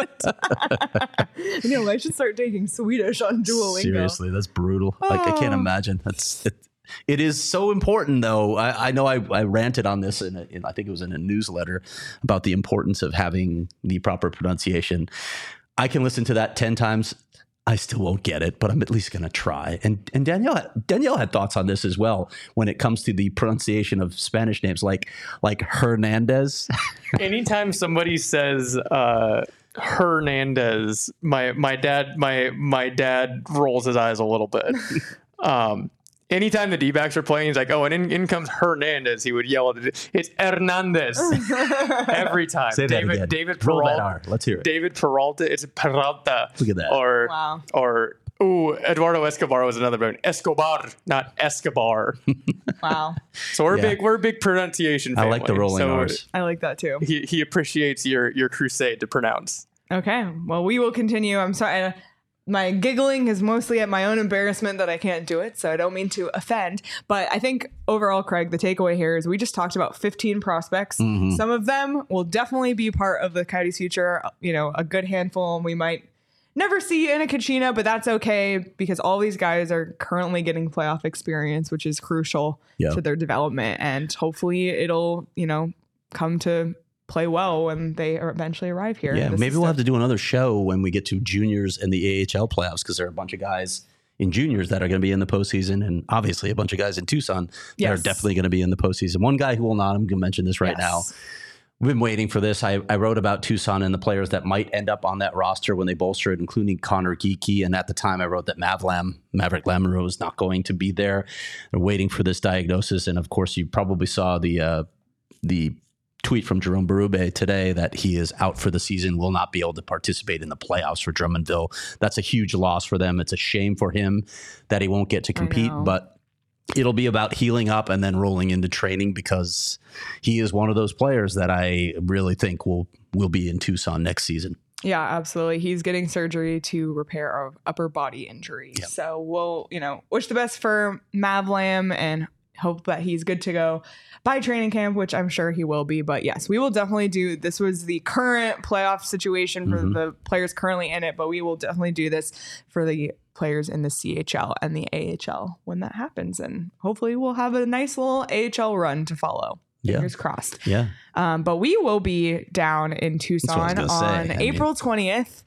Speaker 3: that. You know, I should start taking Swedish on Duolingo.
Speaker 4: Seriously, that's brutal. Like I can't
Speaker 3: Oh.
Speaker 4: imagine. That's it, it is so important though. I, I know I, I ranted on this in, a, in I think it was in a newsletter about the importance of having the proper pronunciation. I can listen to that ten times. I still won't get it, but I'm at least going to try. And and Danielle had, Danielle had thoughts on this as well when it comes to the pronunciation of Spanish names like like Hernandez.
Speaker 7: Anytime somebody says uh, Hernandez, my my dad my my dad rolls his eyes a little bit. Um, anytime the D-backs are playing, he's like, "Oh, and in, in comes Hernandez." He would yell at it. It's Hernandez every time.
Speaker 4: Say that
Speaker 7: David
Speaker 4: again.
Speaker 7: David
Speaker 4: Roll that
Speaker 7: Peralta.
Speaker 4: R. Let's hear it.
Speaker 7: David Peralta. It's Peralta.
Speaker 4: Look at that.
Speaker 7: Or
Speaker 3: Wow.
Speaker 7: or ooh, Eduardo Escobar was another one. Escobar, not Escobar.
Speaker 3: Wow,
Speaker 7: So we're
Speaker 4: Yeah.
Speaker 7: big. We're a big pronunciation
Speaker 4: I
Speaker 7: family.
Speaker 4: like the rolling
Speaker 7: so
Speaker 4: R's.
Speaker 3: I like that too.
Speaker 7: He he appreciates your your crusade to pronounce.
Speaker 3: Okay, well, we will continue. I'm sorry. uh, My giggling is mostly at my own embarrassment that I can't do it, so I don't mean to offend. But I think overall, Craig, the takeaway here is we just talked about fifteen prospects.
Speaker 4: Mm-hmm.
Speaker 3: Some of them will definitely be part of the Coyotes' future. You know, a good handful, and we might never see in a Kachina, but that's okay because all these guys are currently getting playoff experience, which is crucial
Speaker 4: Yeah.
Speaker 3: to their development. And hopefully it'll, you know, come to play well when they eventually arrive here.
Speaker 4: Yeah,
Speaker 3: This
Speaker 4: maybe
Speaker 3: is
Speaker 4: we'll
Speaker 3: the-
Speaker 4: have to do another show when we get to juniors and the A H L playoffs because there are a bunch of guys in juniors that are going to be in the postseason, and obviously a bunch of guys in Tucson that
Speaker 3: Yes.
Speaker 4: are definitely going to be in the postseason. One guy who will not, I'm going to mention this right
Speaker 3: Yes.
Speaker 4: now. We've been waiting for this. I, I wrote about Tucson and the players that might end up on that roster when they bolster it, including Connor Geeky. And at the time, I wrote that Mavlam, Maverick Lamoureux, is not going to be there. They're waiting for this diagnosis. And of course, you probably saw the uh, the tweet from Jerome Berube today that he is out for the season, will not be able to participate in the playoffs for Drummondville. That's a huge loss for them. It's a shame for him that he won't get to compete,
Speaker 3: know.
Speaker 4: but it'll be about healing up and then rolling into training because he is one of those players that I really think will will be in Tucson next season.
Speaker 3: Yeah, absolutely. He's getting surgery to repair a upper body injury.
Speaker 4: Yep.
Speaker 3: So we'll, you know, wish the best for Mavlam and hope that he's good to go by training camp, which I'm sure he will be. But yes, we will definitely do. This was the current playoff situation for
Speaker 4: Mhm.
Speaker 3: the players currently in it, but we will definitely do this for the players in the C H L and the A H L when that happens. And hopefully we'll have a nice little A H L run to follow.
Speaker 4: Yeah.
Speaker 3: Fingers crossed.
Speaker 4: Yeah.
Speaker 3: Um, but we will be down in
Speaker 4: what I was
Speaker 3: Tucson
Speaker 4: gonna say.
Speaker 3: on
Speaker 4: I mean-
Speaker 3: April twentieth.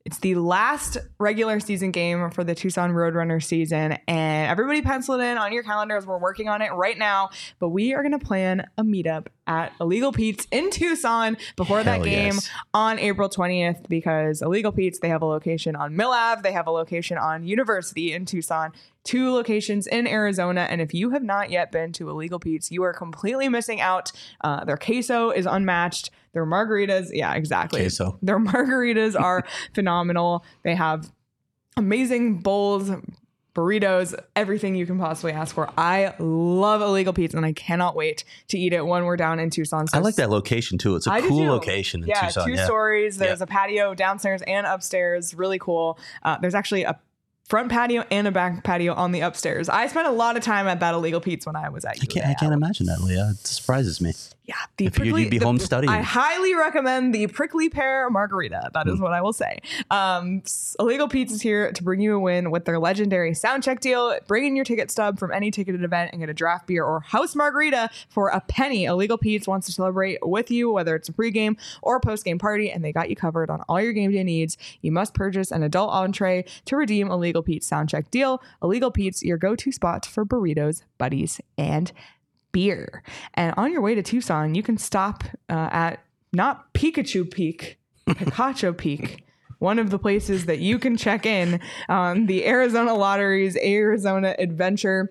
Speaker 3: It's the last regular season game for the Tucson Roadrunner season, and everybody pencil it in on your calendars. We're working on it right now, but we are going to plan a meetup at Illegal Pete's in Tucson before
Speaker 4: Hell
Speaker 3: that game
Speaker 4: yes.
Speaker 3: on April twentieth, because Illegal Pete's, they have a location on Mill Ave, they have a location on University in Tucson, two locations in Arizona. And if you have not yet been to Illegal Pete's, you are completely missing out. Uh, their queso is unmatched. Their margaritas, yeah, exactly.
Speaker 4: Queso.
Speaker 3: Their margaritas are phenomenal. They have amazing bowls, burritos, everything you can possibly ask for. I love Illegal Pete's, and I cannot wait to eat it when we're down in Tucson. So
Speaker 4: I like that location too. It's a
Speaker 3: I do
Speaker 4: cool
Speaker 3: too.
Speaker 4: location in
Speaker 3: yeah,
Speaker 4: Tucson.
Speaker 3: two
Speaker 4: yeah,
Speaker 3: stories. There's
Speaker 4: Yeah.
Speaker 3: a patio downstairs and upstairs. Really cool. Uh, there's actually a front patio and a back patio on the upstairs. I spent a lot of time at that Illegal Pete's when I was at
Speaker 4: I can't, I can't imagine that, Leah. It surprises me.
Speaker 3: Yeah, the
Speaker 4: If you'd- you'd be
Speaker 3: the-
Speaker 4: home studying.
Speaker 3: I highly recommend the prickly pear margarita. That is
Speaker 4: Mm.
Speaker 3: what I will say. Um, s- Illegal Pete's is here to bring you a win with their legendary sound check deal. Bring in your ticket stub from any ticketed event and get a draft beer or house margarita for a penny. Illegal Pete's wants to celebrate with you, whether it's a pregame or a postgame party, and they got you covered on all your game day needs. You must purchase an adult entree to redeem Illegal Pete's sound check deal. Illegal Pete's, your go-to spot for burritos, buddies, and beer. And on your way to Tucson, you can stop uh, at not Pikachu Peak, Picacho Peak, one of the places that you can check in on the Arizona Lottery's Arizona Adventure.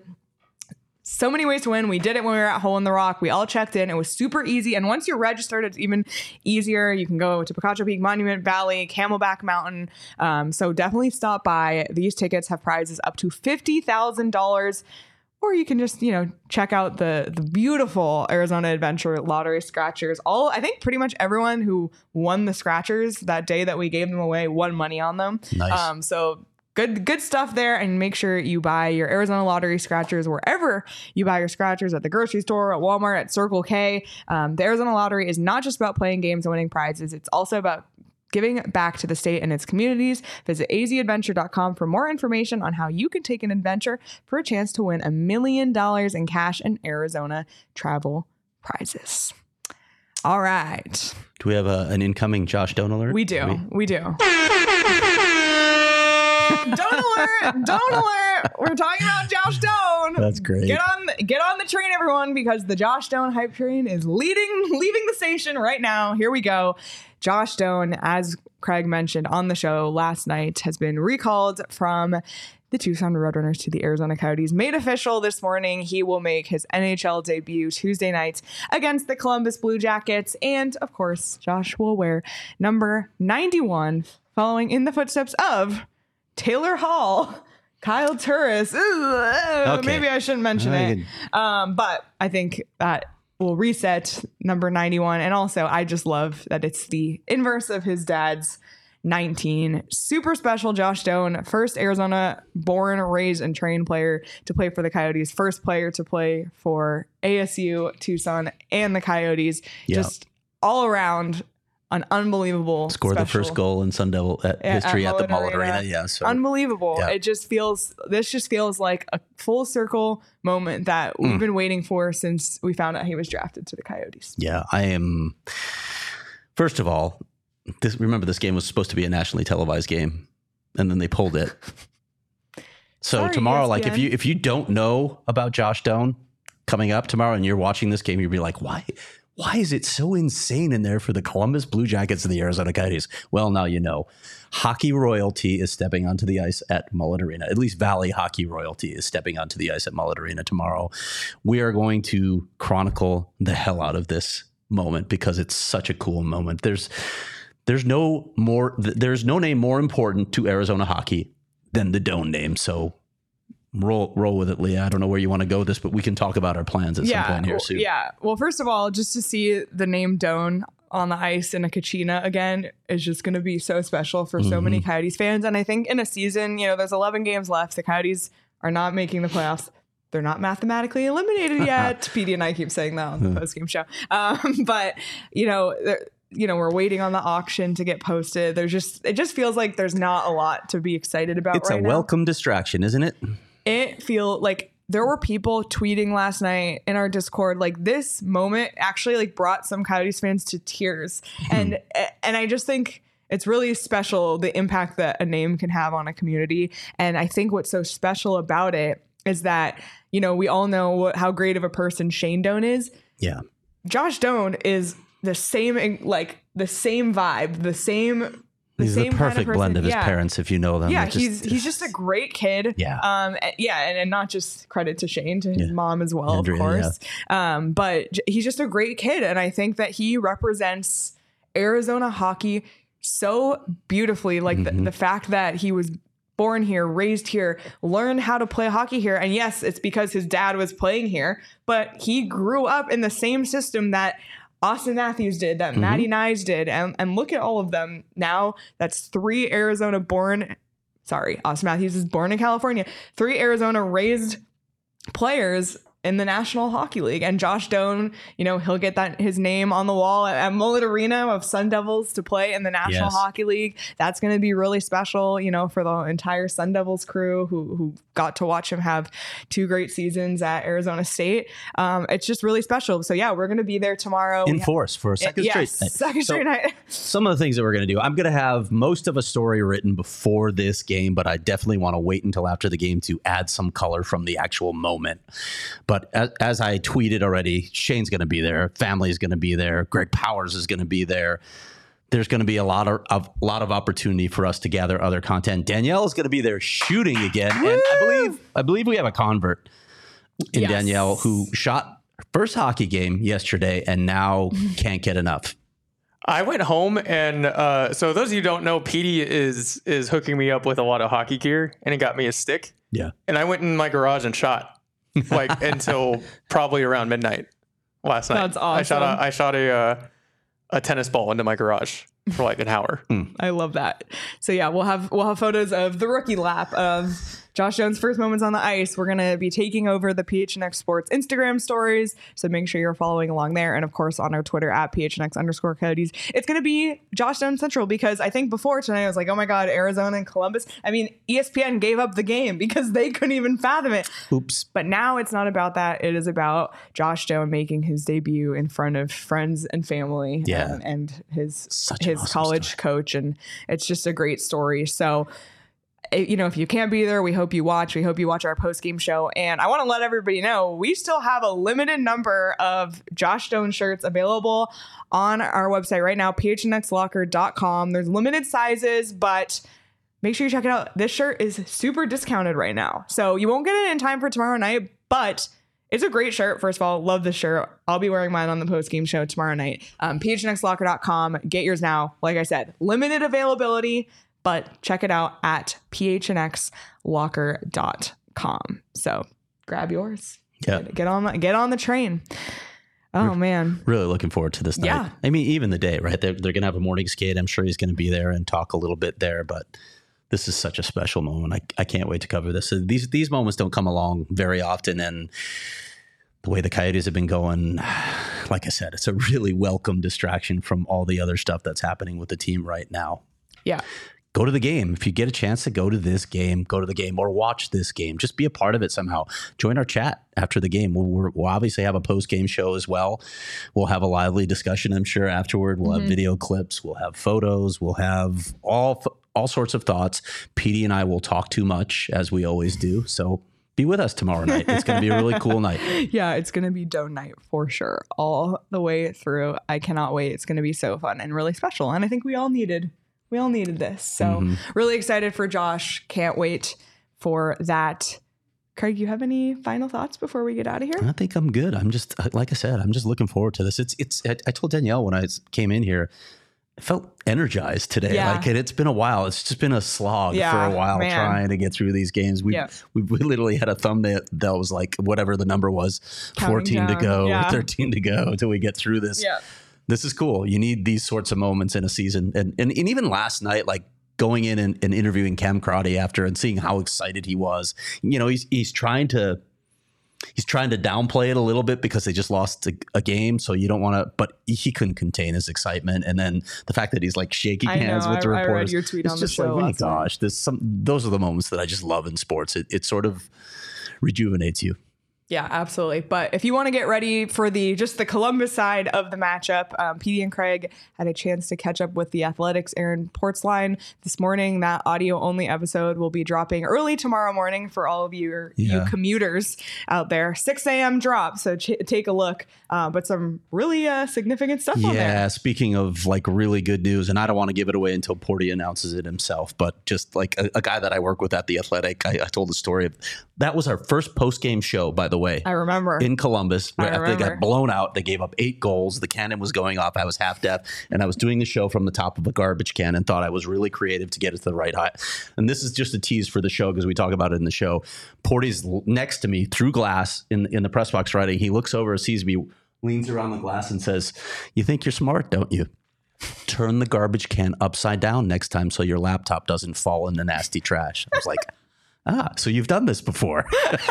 Speaker 3: So many ways to win. We did it when we were at Hole in the Rock. We all checked in. It was super easy. And once you're registered, it's even easier. You can go to Picacho Peak, Monument Valley, Camelback Mountain. Um, so definitely stop by. These tickets have prizes up to fifty thousand dollars. Or you can just, you know, check out the the beautiful Arizona Adventure Lottery Scratchers. All I think pretty much everyone who won the Scratchers that day that we gave them away won money on them.
Speaker 4: Nice.
Speaker 3: Um, so good good stuff there. And make sure you buy your Arizona Lottery Scratchers wherever you buy your Scratchers, at the grocery store, at Walmart, at Circle K. Um, the Arizona Lottery is not just about playing games and winning prizes. It's also about giving back to the state and its communities. Visit a z adventure dot com for more information on how you can take an adventure for a chance to win a million dollars in cash and Arizona travel prizes. All right.
Speaker 4: Do we have a, an incoming Josh Doan alert?
Speaker 3: We do. We do. Don't alert! Don't alert! We're talking about Josh Doan.
Speaker 4: That's great.
Speaker 3: Get on, get on the train, everyone, because the Josh Doan hype train is leading, leaving the station right now. Here we go. Josh Doan, as Craig mentioned on the show last night, has been recalled from the Tucson Roadrunners to the Arizona Coyotes. Made official this morning. He will make his N H L debut Tuesday night against the Columbus Blue Jackets. And of course, Josh will wear number ninety-one, following in the footsteps of Taylor Hall, Kyle Turris. Ugh,
Speaker 4: Okay.
Speaker 3: Maybe I shouldn't mention
Speaker 4: I
Speaker 3: it.
Speaker 4: can-
Speaker 3: Um, but I think that will reset number ninety-one. And also, I just love that it's the inverse of his dad's nineteen. Super special Josh Doan, first Arizona born, raised, and trained player to play for the Coyotes, first player to play for A S U, Tucson, and the Coyotes.
Speaker 4: Yeah.
Speaker 3: Just all around an unbelievable
Speaker 4: Scored the
Speaker 3: special-
Speaker 4: first goal in Sun Devil at
Speaker 3: At-
Speaker 4: history
Speaker 3: at
Speaker 4: at, the
Speaker 3: Mullet
Speaker 4: Mullet Arena.
Speaker 3: Arena.
Speaker 4: Yeah. So
Speaker 3: Unbelievable.
Speaker 4: Yeah.
Speaker 3: It just feels, this just feels like a full circle moment that we've
Speaker 4: Mm.
Speaker 3: been waiting for since we found out he was drafted to the Coyotes.
Speaker 4: yeah, I am. First of all, this, remember this game was supposed to be a nationally televised game, and then they pulled it. So
Speaker 3: Sorry,
Speaker 4: tomorrow,
Speaker 3: E S P N.
Speaker 4: like if you if you don't know about Josh Doan coming up tomorrow, and you're watching this game, you'll be like, why? Why is it so insane in there for the Columbus Blue Jackets and the Arizona Coyotes? Well, now you know. Hockey royalty is stepping onto the ice at Mullet Arena. At least Valley Hockey royalty is stepping onto the ice at Mullet Arena tomorrow. We are going to chronicle the hell out of this moment because it's such a cool moment. There's there's no more there's no name more important to Arizona hockey than the Doan name. So roll roll with it, Leah. I don't know where you want to go with this, but we can talk about our plans at some point here
Speaker 3: well,
Speaker 4: soon.
Speaker 3: yeah. Well, first of all, just to see the name Doan on the ice in a Kachina again is just going to be so special for so many Coyotes fans. And I think in a season, you know, there's eleven games left. The Coyotes are not making the playoffs. They're not mathematically eliminated yet. P D and I keep saying that on the postgame show. Um, but, you know, they're- you know, we're waiting on the auction to get posted. There's just, it just feels like there's not a lot to be excited about
Speaker 4: It's
Speaker 3: right
Speaker 4: a
Speaker 3: now.
Speaker 4: welcome distraction, isn't it?
Speaker 3: It feel like there were people tweeting last night in our Discord, like this moment actually like brought some Coyotes fans to tears. And, and I just think it's really special, the impact that a name can have on a community. And I think what's so special about it is that, you know, we all know what, how great of a person Shane Doan is.
Speaker 4: Yeah.
Speaker 3: Josh Doan is the same, like the same vibe, the same. The
Speaker 4: He's
Speaker 3: same
Speaker 4: the perfect
Speaker 3: kind of
Speaker 4: blend of his
Speaker 3: yeah.
Speaker 4: parents, if you know them.
Speaker 3: Yeah,
Speaker 4: Just,
Speaker 3: he's he's just a great kid.
Speaker 4: Yeah.
Speaker 3: Um. Yeah, and, and not just credit to Shane, to his
Speaker 4: Yeah.
Speaker 3: mom as well,
Speaker 4: Andrea,
Speaker 3: of course. Yeah. Um. But j- he's just a great kid, and I think that he represents Arizona hockey so beautifully. Like
Speaker 4: Mm-hmm.
Speaker 3: the, the fact that he was born here, raised here, learned how to play hockey here. And yes, it's because his dad was playing here, but he grew up in the same system that Austin Matthews did, that
Speaker 4: Mm-hmm.
Speaker 3: Matty Nyes did. And, and look at all of them now. That's three Arizona born, sorry, Austin Matthews is born in California. Three Arizona raised players in the National Hockey League. And Josh Doan, you know, he'll get that his name on the wall at, at Mullet Arena of Sun Devils to play in the National
Speaker 4: Yes.
Speaker 3: Hockey League. That's going to be really special, you know, for the entire Sun Devils crew who who got to watch him have two great seasons at Arizona State. Um, it's just really special. So yeah, we're going to be there tomorrow.
Speaker 4: in
Speaker 3: We ha-
Speaker 4: force for a second
Speaker 3: yes,
Speaker 4: straight night.
Speaker 3: second
Speaker 4: So-
Speaker 3: straight night.
Speaker 4: Some of the things that we're going to do, I'm going to have most of a story written before this game, but I definitely want to wait until after the game to add some color from the actual moment. But as, as I tweeted already, Shane's going to be there. Family's going to be there. Greg Powers is going to be there. There's going to be a lot of, of lot of opportunity for us to gather other content. Danielle is going to be there shooting again, and I believe I believe we have a convert in
Speaker 3: Yes.
Speaker 4: Danielle who shot her first hockey game yesterday and now can't get enough.
Speaker 7: I went home and uh, so those of you who don't know, Petey is is hooking me up with a lot of hockey gear, and he got me a stick.
Speaker 4: Yeah.
Speaker 7: And I went in my garage and shot like until probably around midnight last night.
Speaker 3: That's
Speaker 7: I shot
Speaker 3: awesome.
Speaker 7: a I shot a uh, a tennis ball into my garage for like an hour.
Speaker 3: I love that. So yeah, we'll have we'll have photos of the rookie lap of Josh Doan's first moments on the ice. We're going to be taking over the P H N X Sports Instagram stories. So make sure you're following along there. And of course, on our Twitter at P H N X underscore Coyotes. It's going to be Josh Doan Central because I think before tonight, I was like, oh my God, Arizona and Columbus. I mean, E S P N gave up the game because they couldn't even fathom it.
Speaker 4: Oops.
Speaker 3: But now it's not about that. It is about Josh Doan making his debut in front of friends and family
Speaker 4: Yeah.
Speaker 3: and, and his,
Speaker 4: Such an
Speaker 3: his
Speaker 4: awesome
Speaker 3: college
Speaker 4: story.
Speaker 3: coach. And it's just a great story. So, it- you know, if you can't be there, we hope you watch. We hope you watch our post-game show. And I want to let everybody know, we still have a limited number of Josh Doan shirts available on our website right now, P H N X locker dot com. There's limited sizes, but make sure you check it out. This shirt is super discounted right now. So you won't get it in time for tomorrow night, but it's a great shirt. First of all, love this shirt. I'll be wearing mine on the post-game show tomorrow night. Um, P H N X locker dot com. Get yours now. Like I said, limited availability, but check it out at P H N X locker dot com. So grab yours.
Speaker 4: Yeah.
Speaker 3: Get, get on the, get on the train. Oh, man.
Speaker 4: Really looking forward to this night.
Speaker 3: Yeah.
Speaker 4: I mean, even the day, right? They're, they're going to have a morning skate. I'm sure he's going to be there and talk a little bit there, but this is such a special moment. I, I can't wait to cover this. So these these moments don't come along very often, and the way the Coyotes have been going, like I said, it's a really welcome distraction from all the other stuff that's happening with the team right now.
Speaker 3: Yeah.
Speaker 4: Go to the game. If you get a chance to go to this game, go to the game or watch this game. Just be a part of it somehow. Join our chat after the game. We'll, we're, we'll obviously have a post-game show as well. We'll have a lively discussion, I'm sure, afterward. We'll
Speaker 3: Mm-hmm.
Speaker 4: have video clips. We'll have photos. We'll have all all sorts of thoughts. Petey and I will talk too much, as we always do. So be with us tomorrow night. It's going to be a really cool night.
Speaker 3: Yeah, it's going to be Doan night for sure. All the way through. I cannot wait. It's going to be so fun and really special. And I think we all needed, we all needed this. So
Speaker 4: Mm-hmm.
Speaker 3: really excited for Josh. Can't wait for that. Craig, you have any final thoughts before we get out of here?
Speaker 4: I think I'm good. I'm just, like I said, I'm just looking forward to this. It's, it's, I, I told Danielle when I came in here, I felt energized today.
Speaker 3: Yeah.
Speaker 4: Like it, it's been a while. It's just been a slog
Speaker 3: Yeah,
Speaker 4: for a while
Speaker 3: man.
Speaker 4: trying to get through these games. We
Speaker 3: Yeah.
Speaker 4: we we literally had a thumbnail that was like whatever the number was,
Speaker 3: Counting
Speaker 4: fourteen to
Speaker 3: down.
Speaker 4: go
Speaker 3: Yeah.
Speaker 4: or thirteen to go until we get through this.
Speaker 3: Yeah.
Speaker 4: This is cool. You need these sorts of moments in a season. And and, and even last night, like going in and, and interviewing Cam Crotty after and seeing how excited he was. You know, he's he's trying to He's trying to downplay it a little bit because they just lost a, a game. So you don't want to, but he couldn't contain his excitement. And then the fact that he's like shaking
Speaker 3: I know,
Speaker 4: hands with
Speaker 3: I-
Speaker 4: the
Speaker 3: I read
Speaker 4: reporters.
Speaker 3: your tweet
Speaker 4: it's
Speaker 3: on the
Speaker 4: just
Speaker 3: show
Speaker 4: like, oh my
Speaker 3: last night.
Speaker 4: gosh, there's some, those are the moments that I just love in sports. It, it sort of rejuvenates you.
Speaker 3: Yeah, absolutely. But if you want to get ready for the just the Columbus side of the matchup, um, Petey and Craig had a chance to catch up with the Athletics' Aaron Portzline this morning. That audio only episode will be dropping early tomorrow morning for all of you,
Speaker 4: Yeah.
Speaker 3: you commuters out there. six a.m. drop, so ch- take a look. Uh, but some really uh, significant stuff on there.
Speaker 4: Yeah, speaking of like really good news, and I don't want to give it away until Porty announces it himself, but just like a, a guy that I work with at the Athletic, I, I told the story of that was our first post-game show, by the way.
Speaker 3: I remember.
Speaker 4: In Columbus,
Speaker 3: I
Speaker 4: where after they
Speaker 3: remember.
Speaker 4: got blown out. They gave up eight goals. The cannon was going off. I was half deaf, and I was doing the show from the top of a garbage can and thought I was really creative to get it to the right height. And this is just a tease for the show because we talk about it in the show. Porty's l- next to me through glass in, in the press box writing. He looks over, sees me, leans around the glass and says, "You think you're smart, don't you? Turn the garbage can upside down next time so your laptop doesn't fall in the nasty trash." I was like, ah, so you've done this before.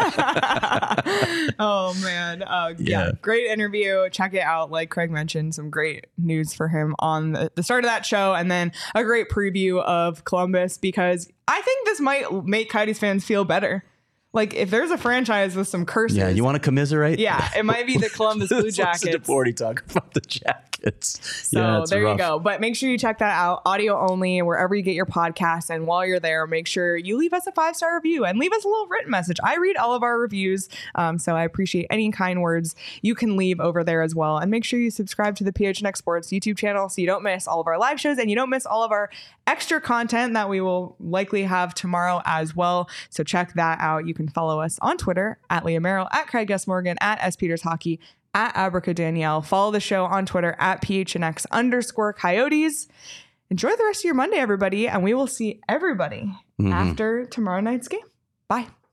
Speaker 3: Oh man. Uh, yeah.
Speaker 4: Yeah.
Speaker 3: Great interview. Check it out. Like Craig mentioned, some great news for him on the, the start of that show, and then a great preview of Columbus, because I think this might make Coyotes fans feel better. Like if there's a franchise with some curses.
Speaker 4: Yeah, you want to commiserate?
Speaker 3: Yeah, it might be the Columbus Blue
Speaker 4: Let's listen to
Speaker 3: Jackets.
Speaker 4: Porty talk about the Jackets.
Speaker 3: So
Speaker 4: Yeah, it's
Speaker 3: there
Speaker 4: rough.
Speaker 3: you go. But make sure you check that out, audio only, wherever you get your podcasts. And while you're there, make sure you leave us a five star review and leave us a little written message. I read all of our reviews, um, so I appreciate any kind words you can leave over there as well. And make sure you subscribe to the P H N X Sports YouTube channel so you don't miss all of our live shows and you don't miss all of our extra content that we will likely have tomorrow as well. So check that out. You can follow us on Twitter at Leah Merrill, at Craig S. Morgan, at S. Peters Hockey, at Abrica Danielle. Follow the show on Twitter at P H N X underscore Coyotes. Enjoy the rest of your Monday, everybody, and we will see everybody
Speaker 4: Mhm.
Speaker 3: after tomorrow night's game. Bye.